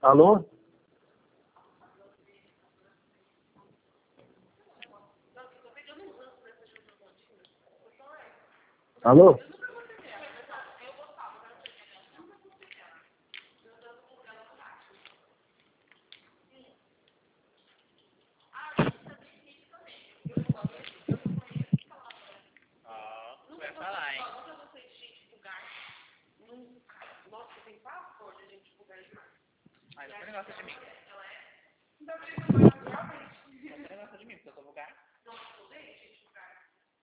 Alô? Alô? Vai falar, hein? Mas você não gosta de mim. Você não gosta de mim porque eu sou vulgar?